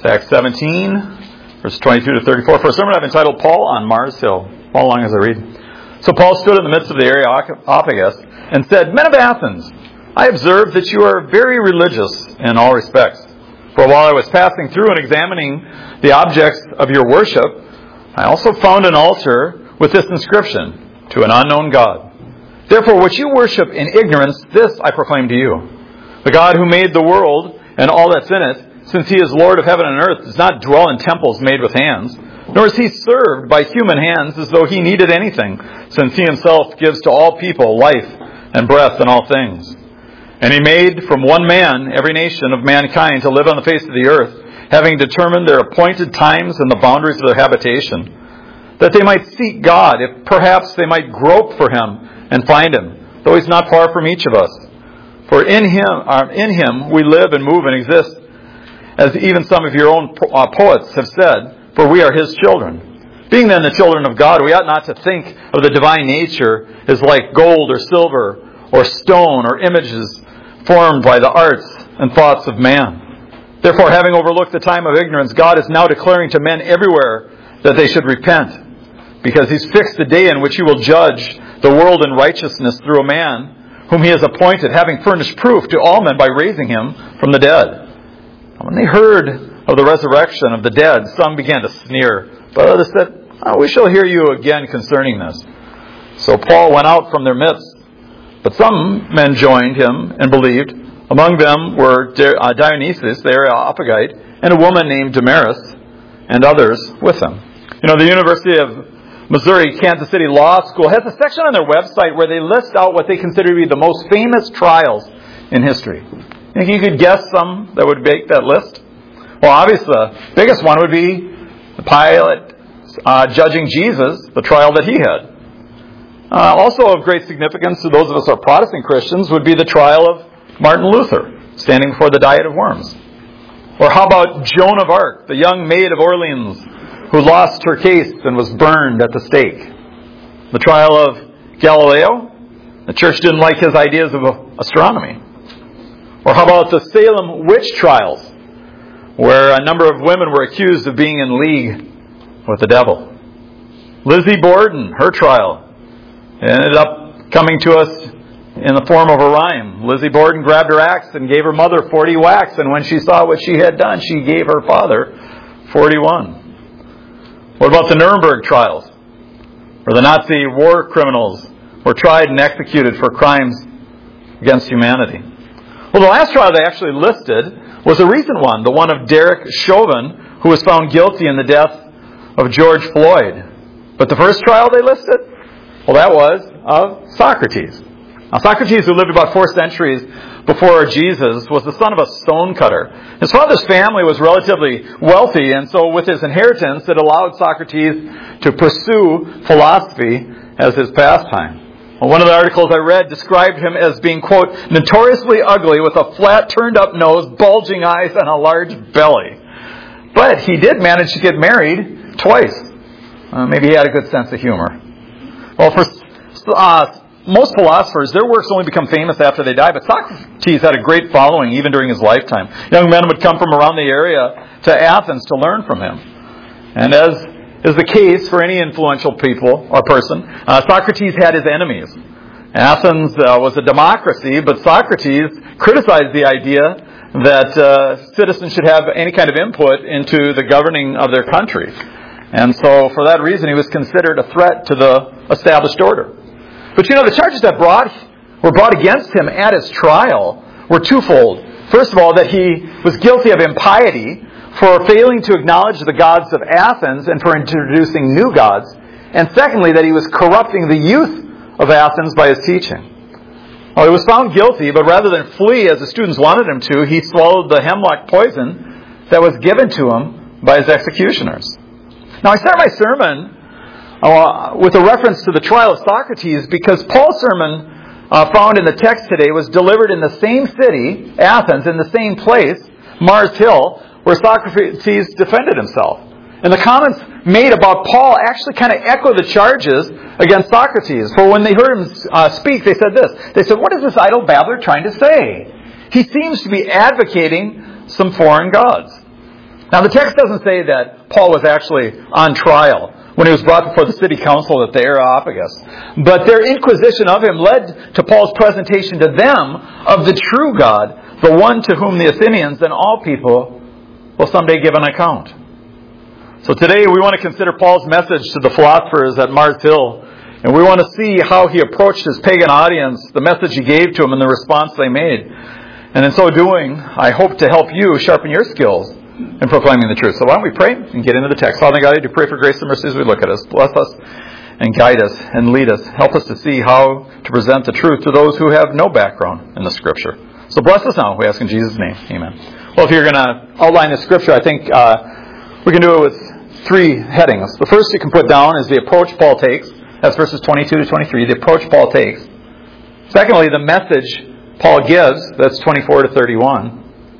Acts 17, verse 22 to 34, for a sermon I've entitled Paul on Mars Hill. Follow along as I read. So Paul stood in the midst of the Areopagus and said, Men of Athens, I observe that you are very religious in all respects. For while I was passing through and examining the objects of your worship, I also found an altar with this inscription, To an unknown God. Therefore, what you worship in ignorance, this I proclaim to you. The God who made the world and all that's in it, since he is Lord of heaven and earth, does not dwell in temples made with hands, nor is he served by human hands as though he needed anything, since he himself gives to all people life and breath and all things. And he made from one man every nation of mankind to live on the face of the earth, having determined their appointed times and the boundaries of their habitation, that they might seek God, if perhaps they might grope for him and find him, though he's not far from each of us. For in him we live and move and exist, as even some of your own poets have said, for we are his children. Being then the children of God, we ought not to think of the divine nature as like gold or silver or stone or images formed by the arts and thoughts of man. Therefore, having overlooked the time of ignorance, God is now declaring to men everywhere that they should repent, because he's fixed the day in which he will judge the world in righteousness through a man whom he has appointed, having furnished proof to all men by raising him from the dead. When they heard of the resurrection of the dead, some began to sneer, but others said, we shall hear you again concerning this. So Paul went out from their midst, but some men joined him and believed. Among them were Dionysius the Areopagite and a woman named Damaris, and others with them. The University of Missouri Kansas City Law School has a section on their website where they list out what they consider to be the most famous trials in history. Think you could guess some that would make that list? Well, obviously the biggest one would be Pilate judging Jesus, the trial that he had. Also of great significance to those of us who are Protestant Christians would be the trial of Martin Luther, standing before the Diet of Worms. Or how about Joan of Arc, the young maid of Orleans, who lost her case and was burned at the stake? The trial of Galileo. The church didn't like his ideas of astronomy. Or how about the Salem witch trials, where a number of women were accused of being in league with the devil? Lizzie Borden, her trial, ended up coming to us in the form of a rhyme. Lizzie Borden grabbed her axe and gave her mother 40 whacks, and when she saw what she had done, she gave her father 41. What about the Nuremberg trials, where the Nazi war criminals were tried and executed for crimes against humanity? Well, the last trial they actually listed was a recent one, the one of Derek Chauvin, who was found guilty in the death of George Floyd. But the first trial they listed, well, that was of Socrates. Now, Socrates, who lived about 4 centuries before Jesus, was the son of a stonecutter. His father's family was relatively wealthy, and so with his inheritance, it allowed Socrates to pursue philosophy as his pastime. Well, one of the articles I read described him as being, quote, notoriously ugly with a flat, turned-up nose, bulging eyes, and a large belly. But he did manage to get married twice. Maybe he had a good sense of humor. Well, for most philosophers, their works only become famous after they die, but Socrates had a great following even during his lifetime. Young men would come from around the area to Athens to learn from him. And as is the case for any influential people or person, Socrates had his enemies. Athens was a democracy, but Socrates criticized the idea that citizens should have any kind of input into the governing of their country. And so for that reason, he was considered a threat to the established order. But the charges that were brought against him at his trial were twofold. First of all, that he was guilty of impiety for failing to acknowledge the gods of Athens and for introducing new gods. And secondly, that he was corrupting the youth of Athens by his teaching. Well, he was found guilty, but rather than flee as the students wanted him to, he swallowed the hemlock poison that was given to him by his executioners. Now, I start my sermon with a reference to the trial of Socrates because Paul's sermon found in the text today was delivered in the same city, Athens, in the same place, Mars Hill, where Socrates defended himself. And the comments made about Paul actually kind of echo the charges against Socrates. For when they heard him speak, they said this. They said, what is this idle babbler trying to say? He seems to be advocating some foreign gods. Now, the text doesn't say that Paul was actually on trial when he was brought before the city council at the Areopagus. But their inquisition of him led to Paul's presentation to them of the true God, the one to whom the Athenians and all people will someday give an account. So today we want to consider Paul's message to the philosophers at Mars Hill. And we want to see how he approached his pagan audience, the message he gave to them, and the response they made. And in so doing, I hope to help you sharpen your skills in proclaiming the truth. So why don't we pray and get into the text. Father God, I do pray for grace and mercy as we look at us. Bless us and guide us and lead us. Help us to see how to present the truth to those who have no background in the Scripture. So bless us now, we ask in Jesus' name. Amen. Well, if you're going to outline the Scripture, I think we can do it with 3 headings. The first you can put down is the approach Paul takes. That's verses 22 to 23, the approach Paul takes. Secondly, the message Paul gives, that's 24 to 31.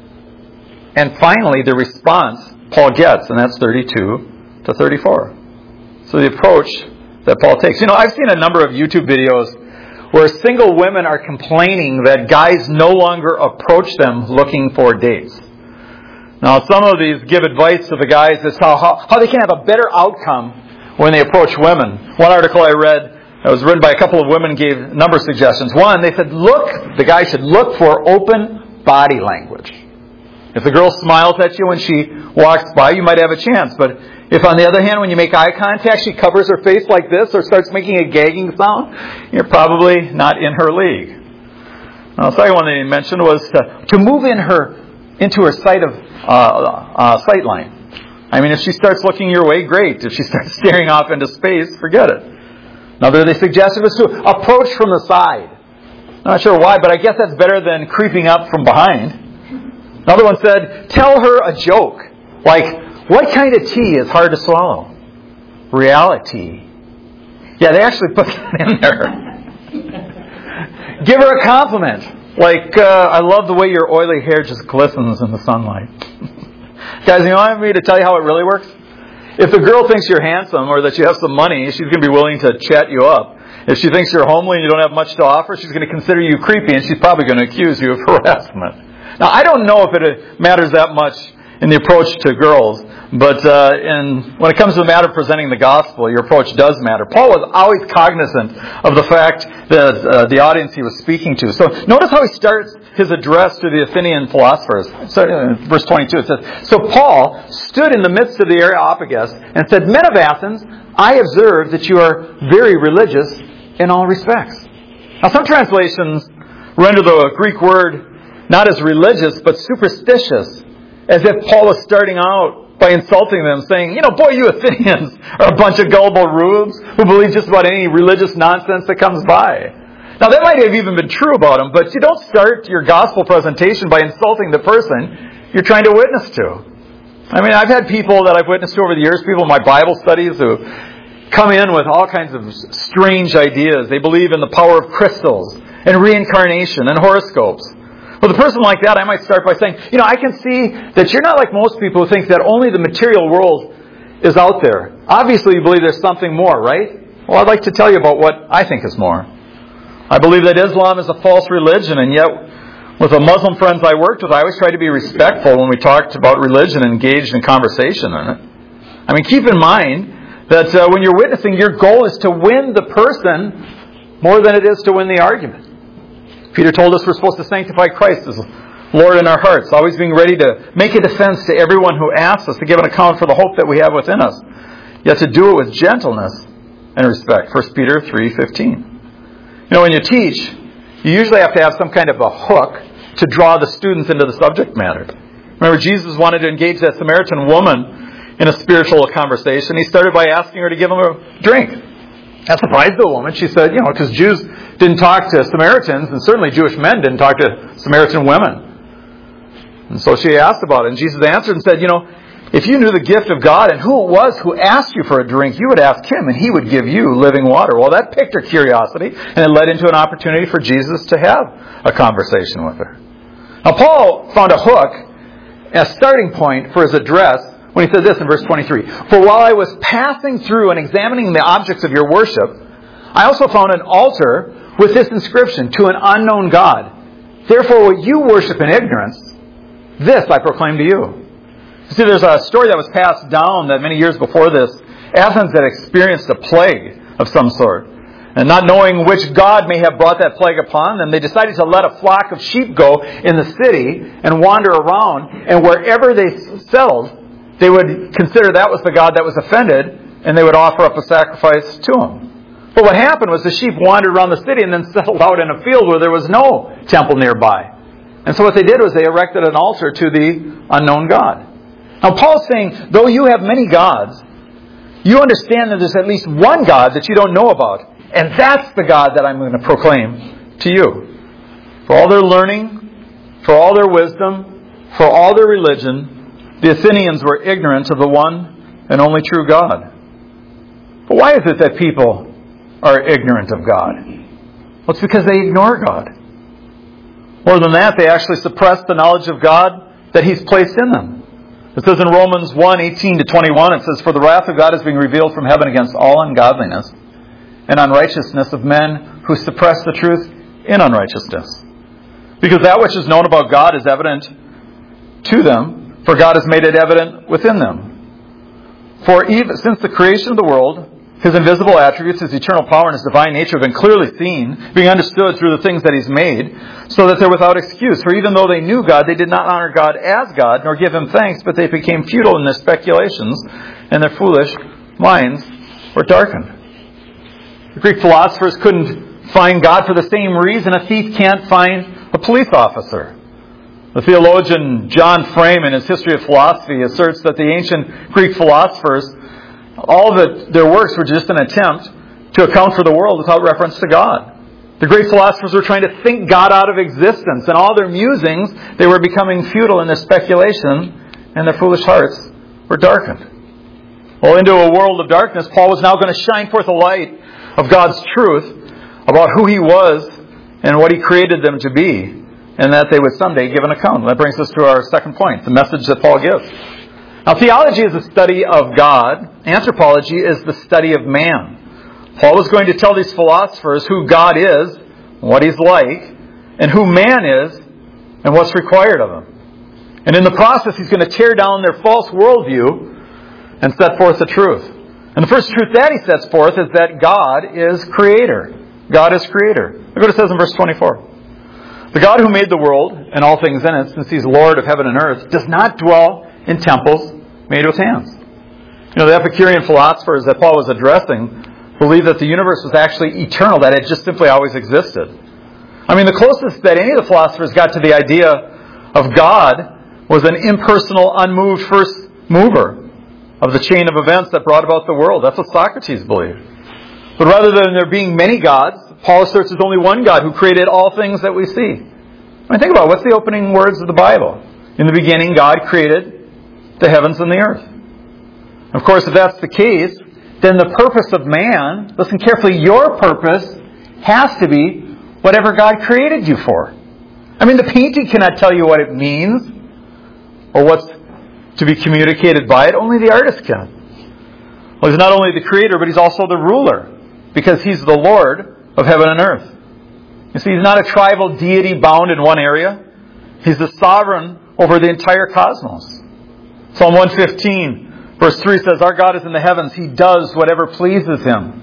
And finally, the response Paul gets, and that's 32 to 34. So the approach that Paul takes. You know, I've seen a number of YouTube videos where single women are complaining that guys no longer approach them looking for dates. Now, some of these give advice to the guys as to how they can have a better outcome when they approach women. One article I read, it was written by a couple of women, gave a number of suggestions. One, they said, the guy should look for open body language. If the girl smiles at you when she walks by, you might have a chance. But if, on the other hand, when you make eye contact, she covers her face like this or starts making a gagging sound, you're probably not in her league. Now, the second one they mentioned was to move into her sight line. I mean, if she starts looking your way, great. If she starts staring off into space, forget it. Another they suggested was to approach from the side. Not sure why, but I guess that's better than creeping up from behind. Another one said, tell her a joke. Like, what kind of tea is hard to swallow? Reality. Yeah, they actually put that in there. Give her a compliment. Like, I love the way your oily hair just glistens in the sunlight. Guys, you want me to tell you how it really works? If the girl thinks you're handsome or that you have some money, she's going to be willing to chat you up. If she thinks you're homely and you don't have much to offer, she's going to consider you creepy and she's probably going to accuse you of harassment. Now, I don't know if it matters that much in the approach to girls, but when it comes to the matter of presenting the gospel, your approach does matter. Paul was always cognizant of the fact that the audience he was speaking to. So notice how he starts his address to the Athenian philosophers. So, verse 22, it says, So Paul stood in the midst of the Areopagus and said, Men of Athens, I observe that you are very religious in all respects. Now, some translations render the Greek word not as religious, but superstitious, as if Paul was starting out by insulting them, saying, boy, you Athenians are a bunch of gullible rubes who believe just about any religious nonsense that comes by. Now, that might have even been true about him, but you don't start your gospel presentation by insulting the person you're trying to witness to. I mean, I've had people that I've witnessed to over the years, people in my Bible studies who come in with all kinds of strange ideas. They believe in the power of crystals and reincarnation and horoscopes. Well, the person like that, I might start by saying, I can see that you're not like most people who think that only the material world is out there. Obviously, you believe there's something more, right? Well, I'd like to tell you about what I think is more. I believe that Islam is a false religion, and yet with the Muslim friends I worked with, I always tried to be respectful when we talked about religion and engaged in conversation on it. I mean, keep in mind that when you're witnessing, your goal is to win the person more than it is to win the argument. Peter told us we're supposed to sanctify Christ as Lord in our hearts, always being ready to make a defense to everyone who asks us to give an account for the hope that we have within us, yet to do it with gentleness and respect. 1 Peter 3:15. When you teach, you usually have to have some kind of a hook to draw the students into the subject matter. Remember, Jesus wanted to engage that Samaritan woman in a spiritual conversation. He started by asking her to give him a drink. That surprised the woman. She said, because Jews didn't talk to Samaritans, and certainly Jewish men didn't talk to Samaritan women. And so she asked about it, and Jesus answered and said, if you knew the gift of God and who it was who asked you for a drink, you would ask him, and he would give you living water. Well, that piqued her curiosity, and it led into an opportunity for Jesus to have a conversation with her. Now, Paul found a hook, a starting point for his address, when he said this in verse 23. For while I was passing through and examining the objects of your worship, I also found an altar with this inscription, to an unknown God. Therefore, what you worship in ignorance, this I proclaim to you. See, there's a story that was passed down that many years before this, Athens had experienced a plague of some sort. And not knowing which god may have brought that plague upon them, they decided to let a flock of sheep go in the city and wander around. And wherever they settled, they would consider that was the god that was offended, and they would offer up a sacrifice to him. But what happened was the sheep wandered around the city and then settled out in a field where there was no temple nearby. And so what they did was they erected an altar to the unknown god. Now Paul's saying, though you have many gods, you understand that there's at least one God that you don't know about. And that's the God that I'm going to proclaim to you. For all their learning, for all their wisdom, for all their religion, the Athenians were ignorant of the one and only true God. But why is it that people are ignorant of God? Well, it's because they ignore God. More than that, they actually suppress the knowledge of God that He's placed in them. It says in Romans 1:18-21, it says, "For the wrath of God is being revealed from heaven against all ungodliness and unrighteousness of men who suppress the truth in unrighteousness. Because that which is known about God is evident to them, for God has made it evident within them. For even since the creation of the world, His invisible attributes, His eternal power, and His divine nature have been clearly seen, being understood through the things that He's made, so that they're without excuse. For even though they knew God, they did not honor God as God, nor give Him thanks, but they became futile in their speculations, and their foolish minds were darkened." The Greek philosophers couldn't find God for the same reason a thief can't find a police officer. The theologian John Frame, in his History of Philosophy, asserts that the ancient Greek philosophers, all of their works were just an attempt to account for the world without reference to God. The great philosophers were trying to think God out of existence, and all their musings, they were becoming futile in their speculation, and their foolish hearts were darkened. Well, into a world of darkness, Paul was now going to shine forth a light of God's truth about who He was and what He created them to be, and that they would someday give an account. That brings us to our second point, the message that Paul gives. Now, theology is the study of God. Anthropology is the study of man. Paul was going to tell these philosophers who God is, what He's like, and who man is, and what's required of him. And in the process, he's going to tear down their false worldview and set forth the truth. And the first truth that he sets forth is that God is Creator. God is Creator. Look what it says in verse 24. "The God who made the world and all things in it, since He's Lord of heaven and earth, does not dwell in temples made with hands." You know, the Epicurean philosophers that Paul was addressing believed that the universe was actually eternal, that it just simply always existed. I mean, the closest that any of the philosophers got to the idea of God was an impersonal, unmoved first mover of the chain of events that brought about the world. That's what Socrates believed. But rather than there being many gods, Paul asserts there's only one God who created all things that we see. I mean, think about it. What's the opening words of the Bible? In the beginning, God created the heavens and the earth. Of course, if that's the case, then the purpose of man, listen carefully, your purpose has to be whatever God created you for. I mean, the painting cannot tell you what it means or what's to be communicated by it. Only the artist can. Well, He's not only the creator, but He's also the ruler, because He's the Lord of heaven and earth. You see, He's not a tribal deity bound in one area. He's the sovereign over the entire cosmos. Psalm 115, verse 3 says, "Our God is in the heavens. He does whatever pleases Him."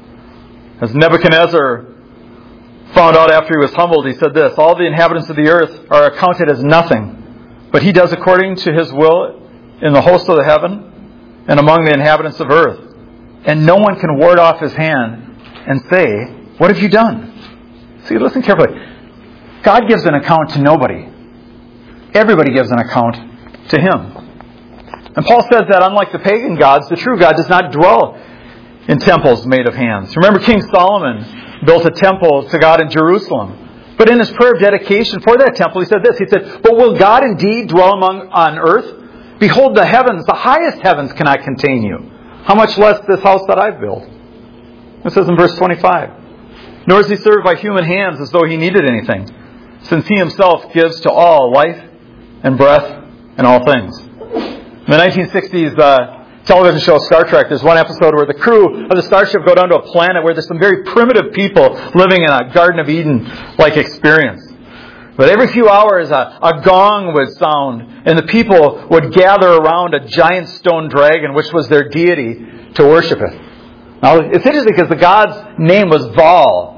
As Nebuchadnezzar found out after he was humbled, he said this, "All the inhabitants of the earth are accounted as nothing, but He does according to His will in the host of the heaven and among the inhabitants of earth. And no one can ward off His hand and say, 'What have you done?'" See, listen carefully. God gives an account to nobody. Everybody gives an account to Him. And Paul says that unlike the pagan gods, the true God does not dwell in temples made of hands. Remember, King Solomon built a temple to God in Jerusalem. But in his prayer of dedication for that temple, he said this. He said, "But will God indeed dwell on earth? Behold, the heavens, the highest heavens cannot contain you. How much less this house that I've built?" It says in verse 25, "Nor is He served by human hands as though He needed anything, since He Himself gives to all life and breath and all things." In the 1960s television show Star Trek, there's one episode where the crew of the starship go down to a planet where there's some very primitive people living in a Garden of Eden-like experience. But every few hours a gong would sound, and the people would gather around a giant stone dragon, which was their deity, to worship it. Now, it's interesting because the god's name was Baal,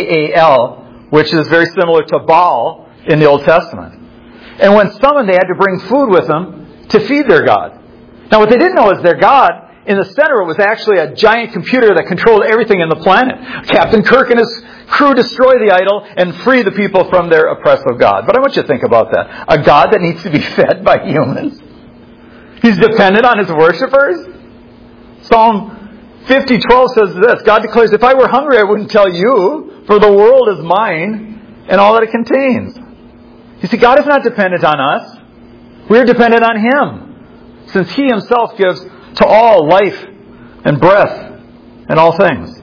B-A-A-L, which is very similar to Baal in the Old Testament. And when summoned, they had to bring food with them to feed their god. Now, what they didn't know is their god, in the center, was actually a giant computer that controlled everything in the planet. Captain Kirk and his crew destroy the idol and free the people from their oppressive god. But I want you to think about that. A god that needs to be fed by humans. He's dependent on his worshipers. Psalm 50:12 says this, God declares, if I were hungry, I wouldn't tell you, for the world is mine and all that it contains. You see, God is not dependent on us. We are dependent on Him, since He Himself gives to all life and breath and all things.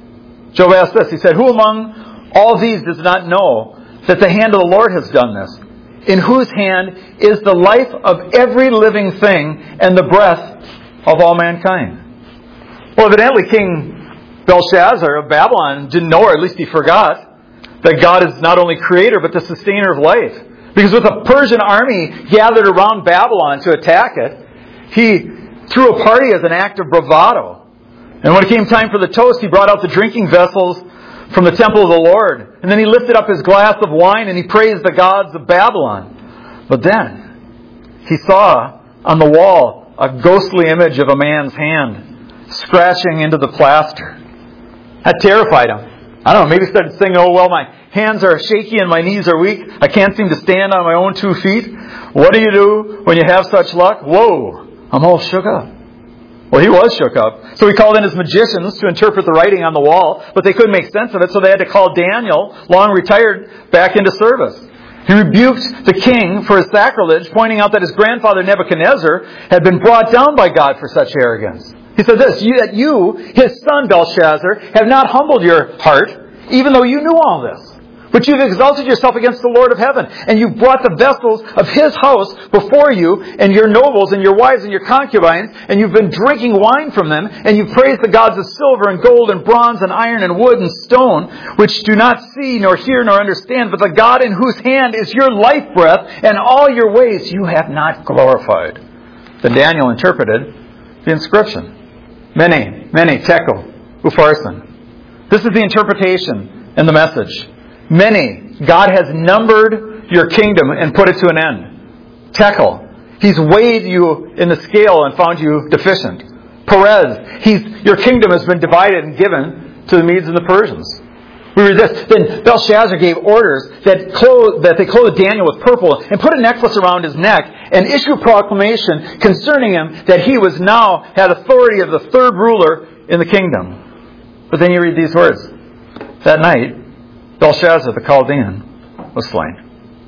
Job asked this, he said, who among all these does not know that the hand of the Lord has done this? In whose hand is the life of every living thing and the breath of all mankind? Well, evidently King Belshazzar of Babylon didn't know, or at least he forgot, that God is not only creator but the sustainer of life. Because with a Persian army gathered around Babylon to attack it, he threw a party as an act of bravado. And when it came time for the toast, he brought out the drinking vessels from the temple of the Lord. And then he lifted up his glass of wine and he praised the gods of Babylon. But then he saw on the wall a ghostly image of a man's hand scratching into the plaster. That terrified him. I don't know, maybe he started singing, oh, well, my hands are shaky and my knees are weak. I can't seem to stand on my own 2 feet. What do you do when you have such luck? Whoa, I'm all shook up. Well, he was shook up. So he called in his magicians to interpret the writing on the wall, but they couldn't make sense of it, so they had to call Daniel, long retired, back into service. He rebuked the king for his sacrilege, pointing out that his grandfather Nebuchadnezzar had been brought down by God for such arrogance. He said this, that you, his son Belshazzar, have not humbled your heart, even though you knew all this. But you've exalted yourself against the Lord of heaven, and you've brought the vessels of his house before you, and your nobles, and your wives, and your concubines, and you've been drinking wine from them, and you've praised the gods of silver, and gold, and bronze, and iron, and wood, and stone, which do not see, nor hear, nor understand, but the God in whose hand is your life breath, and all your ways you have not glorified. Then Daniel interpreted the inscription. Mene, tekel, upharsin. This is the interpretation and the message. Mene, God has numbered your kingdom and put it to an end. Tekel, He's weighed you in the scale and found you deficient. Perez, your kingdom has been divided and given to the Medes and the Persians. We read this. Then Belshazzar gave orders that they clothed Daniel with purple and put a necklace around his neck and issued a proclamation concerning him that he was now had authority of the third ruler in the kingdom. But then you read these words. That night, Belshazzar the Chaldean was slain.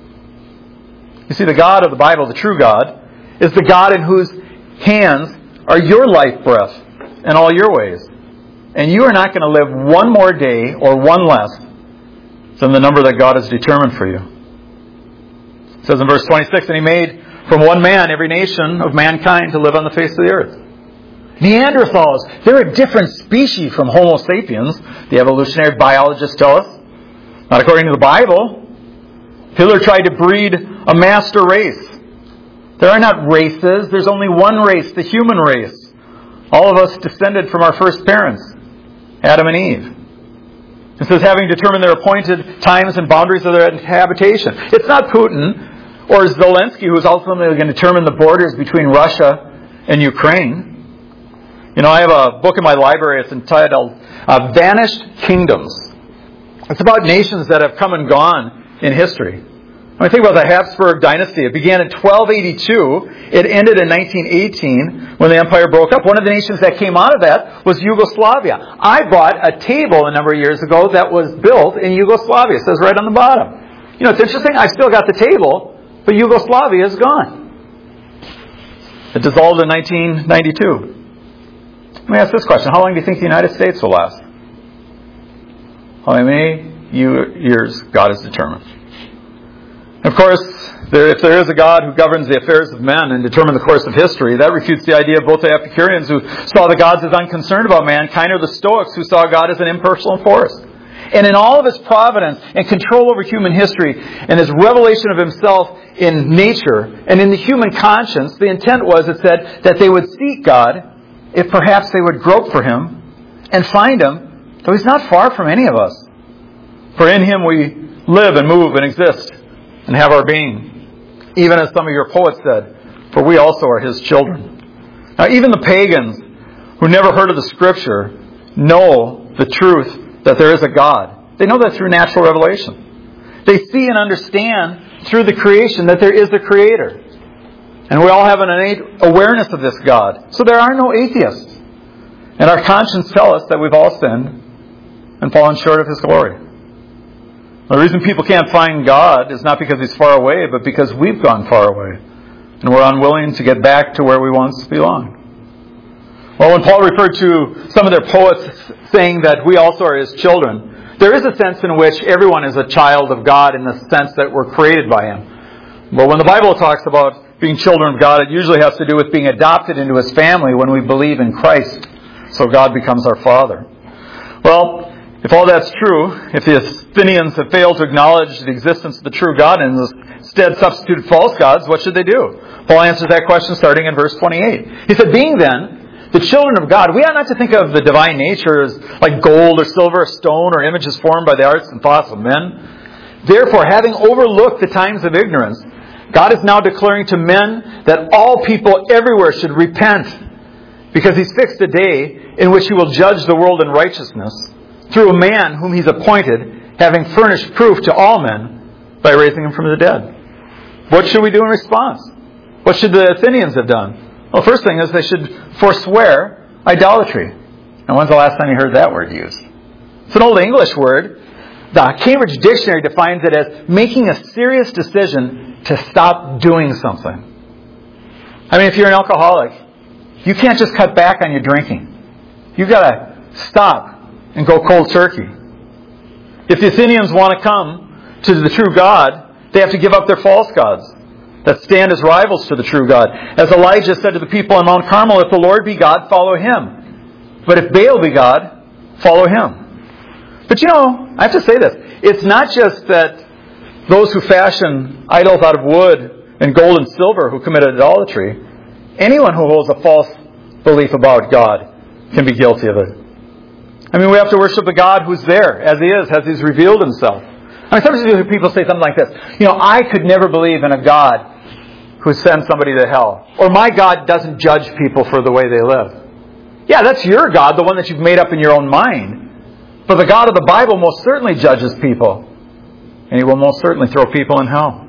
You see, the God of the Bible, the true God, is the God in whose hands are your life breath and all your ways. And you are not going to live one more day or one less than the number that God has determined for you. It says in verse 26, and He made from one man every nation of mankind to live on the face of the earth. Neanderthals, they're a different species from Homo sapiens, the evolutionary biologists tell us. Not according to the Bible. Hitler tried to breed a master race. There are not races. There's only one race, the human race. All of us descended from our first parents, Adam and Eve. It says, having determined their appointed times and boundaries of their habitation. It's not Putin or Zelensky who's ultimately going to determine the borders between Russia and Ukraine. You know, I have a book in my library. It's entitled Vanished Kingdoms. It's about nations that have come and gone in history. When I think about the Habsburg dynasty, it began in 1282. It ended in 1918 when the empire broke up. One of the nations that came out of that was Yugoslavia. I bought a table a number of years ago that was built in Yugoslavia. It says right on the bottom. You know, it's interesting. I still got the table, but Yugoslavia is gone. It dissolved in 1992. Let me ask this question. How long do you think the United States will last? How many years God has determined? Of course, if there is a God who governs the affairs of men and determines the course of history, that refutes the idea of both the Epicureans who saw the gods as unconcerned about mankind or the Stoics who saw God as an impersonal force. And in all of His providence and control over human history and His revelation of Himself in nature and in the human conscience, the intent was, it said, that they would seek God, if perhaps they would grope for Him and find Him, though He's not far from any of us. For in Him we live and move and exist and have our being. Even as some of your poets said, for we also are His children. Now even the pagans who never heard of the Scripture know the truth that there is a God. They know that through natural revelation. They see and understand through the creation that there is a Creator. And we all have an innate awareness of this God. So there are no atheists. And our conscience tells us that we've all sinned and fallen short of His glory. The reason people can't find God is not because He's far away, but because we've gone far away. And we're unwilling to get back to where we once belonged. Well, when Paul referred to some of their poets saying that we also are His children, there is a sense in which everyone is a child of God in the sense that we're created by Him. But when the Bible talks about being children of God, it usually has to do with being adopted into His family when we believe in Christ. So God becomes our Father. Well, if all that's true, if the Athenians have failed to acknowledge the existence of the true God and instead substituted false gods, what should they do? Paul answers that question starting in verse 28. He said, being then the children of God, we ought not to think of the divine nature as like gold or silver or stone or images formed by the arts and thoughts of men. Therefore, having overlooked the times of ignorance, God is now declaring to men that all people everywhere should repent, because He's fixed a day in which He will judge the world in righteousness through a man whom He's appointed, having furnished proof to all men by raising Him from the dead. What should we do in response? What should the Athenians have done? Well, the first thing is they should forswear idolatry. And when's the last time you heard that word used? It's an Old English word. The Cambridge Dictionary defines it as making a serious decision to stop doing something. I mean, if you're an alcoholic, you can't just cut back on your drinking. You've got to stop and go cold turkey. If the Athenians want to come to the true God, they have to give up their false gods that stand as rivals to the true God. As Elijah said to the people on Mount Carmel, if the Lord be God, follow Him. But if Baal be God, follow him. But I have to say this. It's not just that those who fashion idols out of wood and gold and silver who committed idolatry. Anyone who holds a false belief about God can be guilty of it. I mean, we have to worship the God who's there, as He is, as He's revealed Himself. I mean, sometimes you hear people say something like this. I could never believe in a God who sends somebody to hell. Or my God doesn't judge people for the way they live. Yeah, that's your God, the one that you've made up in your own mind. But the God of the Bible most certainly judges people. And He will most certainly throw people in hell.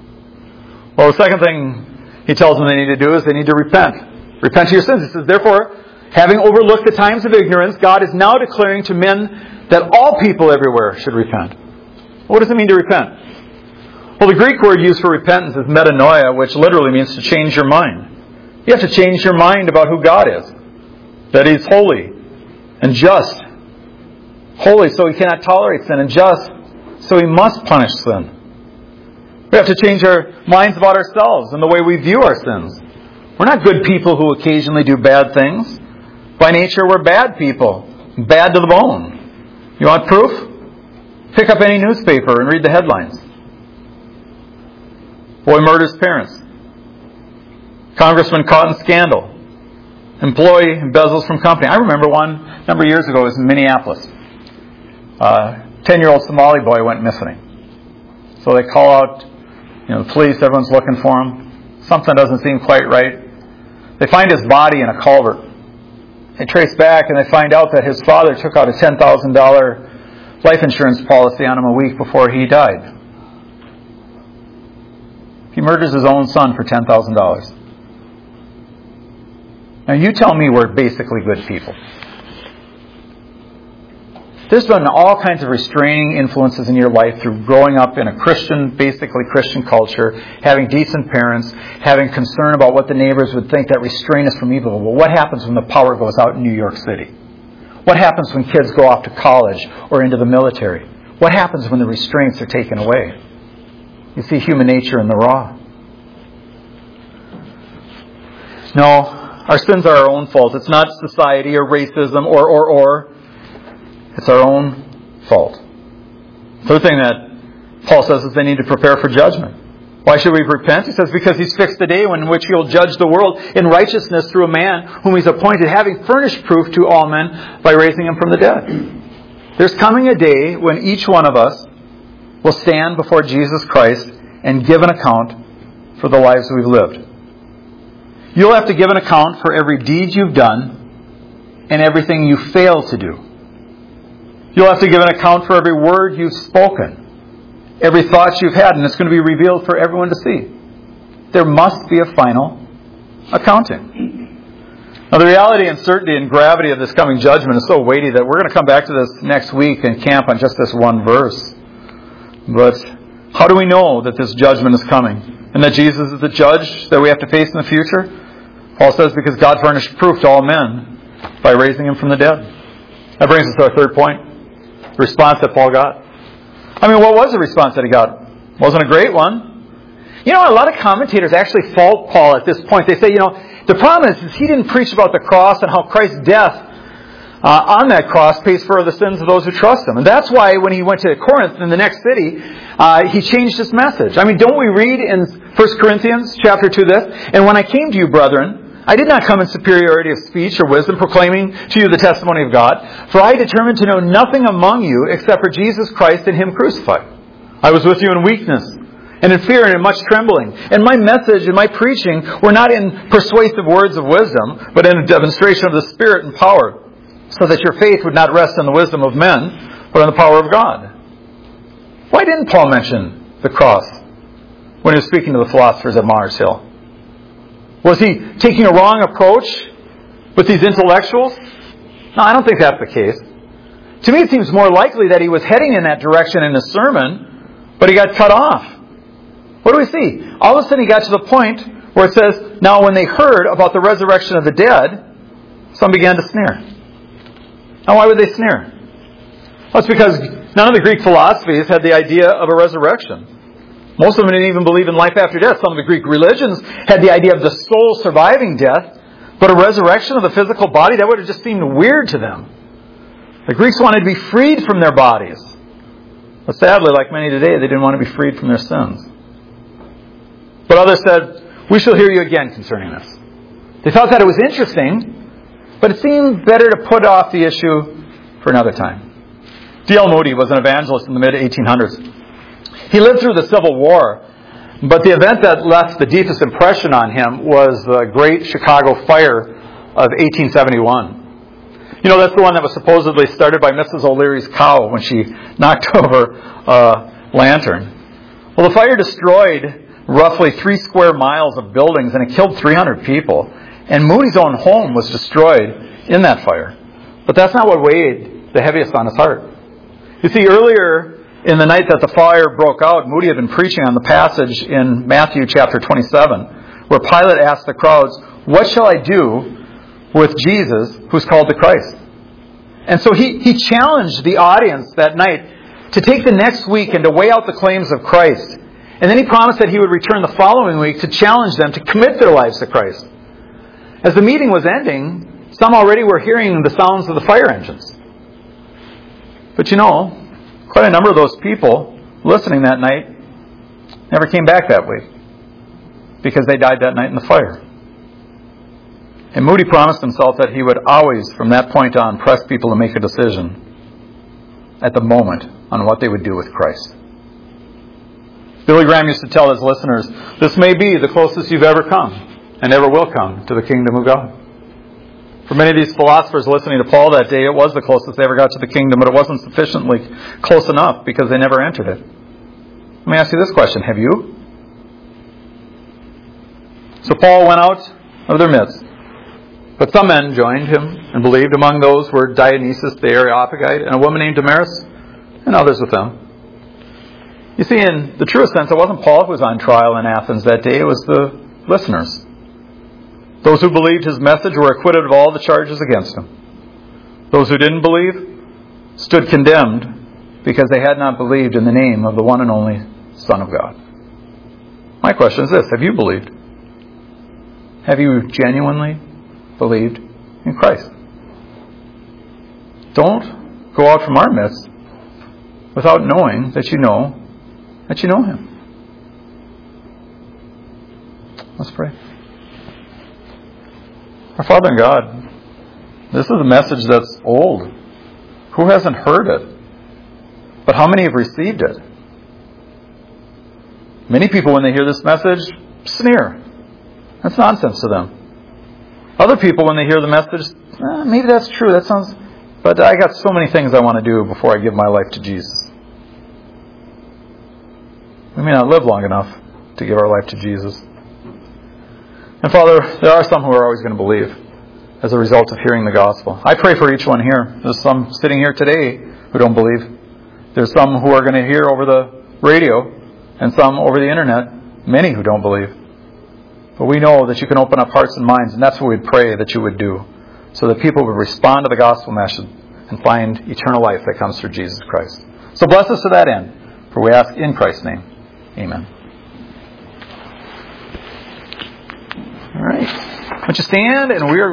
Well, the second thing He tells them they need to do is they need to repent. Repent of your sins. He says, therefore, having overlooked the times of ignorance, God is now declaring to men that all people everywhere should repent. What does it mean to repent? Well, the Greek word used for repentance is metanoia, which literally means to change your mind. You have to change your mind about who God is. That He's holy and just. Holy so He cannot tolerate sin, and just so He must punish sin. We have to change our minds about ourselves and the way we view our sins. We're not good people who occasionally do bad things. By nature, we're bad people. Bad to the bone. You want proof? Pick up any newspaper and read the headlines. Boy murders parents. Congressman caught in scandal. Employee embezzles from company. I remember one a number of years ago. It was in Minneapolis. 10-year-old Somali boy went missing. So they call out, the police. Everyone's looking for him. Something doesn't seem quite right. They find his body in a culvert. They trace back and they find out that his father took out a $10,000 life insurance policy on him a week before he died. He murders his own son for $10,000. Now you tell me we're basically good people. There's been all kinds of restraining influences in your life through growing up in a basically Christian culture, having decent parents, having concern about what the neighbors would think that restrain us from evil. Well, what happens when the power goes out in New York City? What happens when kids go off to college or into the military? What happens when the restraints are taken away? You see human nature in the raw. No, our sins are our own fault. It's not society or racism or. It's our own fault. Third thing that Paul says is they need to prepare for judgment. Why should we repent? He says because He's fixed the day in which He'll judge the world in righteousness through a man whom He's appointed, having furnished proof to all men by raising Him from the dead. There's coming a day when each one of us will stand before Jesus Christ and give an account for the lives we've lived. You'll have to give an account for every deed you've done and everything you failed to do. You'll have to give an account for every word you've spoken, every thought you've had, and it's going to be revealed for everyone to see. There must be a final accounting. Now, the reality and certainty and gravity of this coming judgment is so weighty that we're going to come back to this next week and camp on just this one verse. But how do we know that this judgment is coming and that Jesus is the judge that we have to face in the future? Paul says because God furnished proof to all men by raising Him from the dead. That brings us to our third point, the response that Paul got. I mean, what was the response that he got? Wasn't a great one. You know, a lot of commentators actually fault Paul at this point. They say, the problem is he didn't preach about the cross and how Christ's death on that cross pays for the sins of those who trust Him. And that's why when he went to Corinth in the next city, he changed his message. I mean, don't we read in 1 Corinthians chapter 2 this? And when I came to you, brethren, I did not come in superiority of speech or wisdom, proclaiming to you the testimony of God. For I determined to know nothing among you except for Jesus Christ and Him crucified. I was with you in weakness and in fear and in much trembling. And my message and my preaching were not in persuasive words of wisdom, but in a demonstration of the Spirit and power, so that your faith would not rest on the wisdom of men, but on the power of God. Why didn't Paul mention the cross when he was speaking to the philosophers at Mars Hill? Was he taking a wrong approach with these intellectuals? No, I don't think that's the case. To me, it seems more likely that he was heading in that direction in his sermon, but he got cut off. What do we see? All of a sudden he got to the point where it says, now when they heard about the resurrection of the dead, some began to sneer. Now why would they sneer? Well, it's because none of the Greek philosophies had the idea of a resurrection. Most of them didn't even believe in life after death. Some of the Greek religions had the idea of the soul surviving death, but a resurrection of the physical body, that would have just seemed weird to them. The Greeks wanted to be freed from their bodies. But sadly, like many today, they didn't want to be freed from their sins. But others said, we shall hear you again concerning this. They thought that it was interesting, but it seemed better to put off the issue for another time. D.L. Moody was an evangelist in the mid-1800s. He lived through the Civil War, but the event that left the deepest impression on him was the Great Chicago Fire of 1871. That's the one that was supposedly started by Mrs. O'Leary's cow when she knocked over a lantern. Well, the fire destroyed roughly 3 square miles of buildings, and it killed 300 people. And Moody's own home was destroyed in that fire. But that's not what weighed the heaviest on his heart. You see, earlier in the night that the fire broke out, Moody had been preaching on the passage in Matthew chapter 27, where Pilate asked the crowds, what shall I do with Jesus who's called the Christ? And so he challenged the audience that night to take the next week and to weigh out the claims of Christ. And then he promised that he would return the following week to challenge them to commit their lives to Christ. As the meeting was ending, some already were hearing the sounds of the fire engines. But quite a number of those people listening that night never came back that week because they died that night in the fire. And Moody promised himself that he would always, from that point on, press people to make a decision at the moment on what they would do with Christ. Billy Graham used to tell his listeners, this may be the closest you've ever come and ever will come to the kingdom of God. For many of these philosophers listening to Paul that day, it was the closest they ever got to the kingdom, but it wasn't sufficiently close enough because they never entered it. Let me ask you this question. Have you? So Paul went out of their midst. But some men joined him and believed. Among those were Dionysius the Areopagite and a woman named Damaris and others with them. You see, in the truest sense, it wasn't Paul who was on trial in Athens that day. It was the listeners. Those who believed his message were acquitted of all the charges against him. Those who didn't believe stood condemned because they had not believed in the name of the one and only Son of God. My question is this. Have you believed? Have you genuinely believed in Christ? Don't go out from our midst without knowing that you know Him. Let's pray. Our Father in God, this is a message that's old. Who hasn't heard it? But how many have received it? Many people, when they hear this message, sneer. That's nonsense to them. Other people, when they hear the message, maybe that's true. That sounds... But I got so many things I want to do before I give my life to Jesus. We may not live long enough to give our life to Jesus. And Father, there are some who are always going to believe as a result of hearing the gospel. I pray for each one here. There's some sitting here today who don't believe. There's some who are going to hear over the radio and some over the internet, many who don't believe. But we know that you can open up hearts and minds, and that's what we'd pray that you would do, so that people would respond to the gospel message and find eternal life that comes through Jesus Christ. So bless us to that end, for we ask in Christ's name. Amen. All right. Why don't you stand, and we are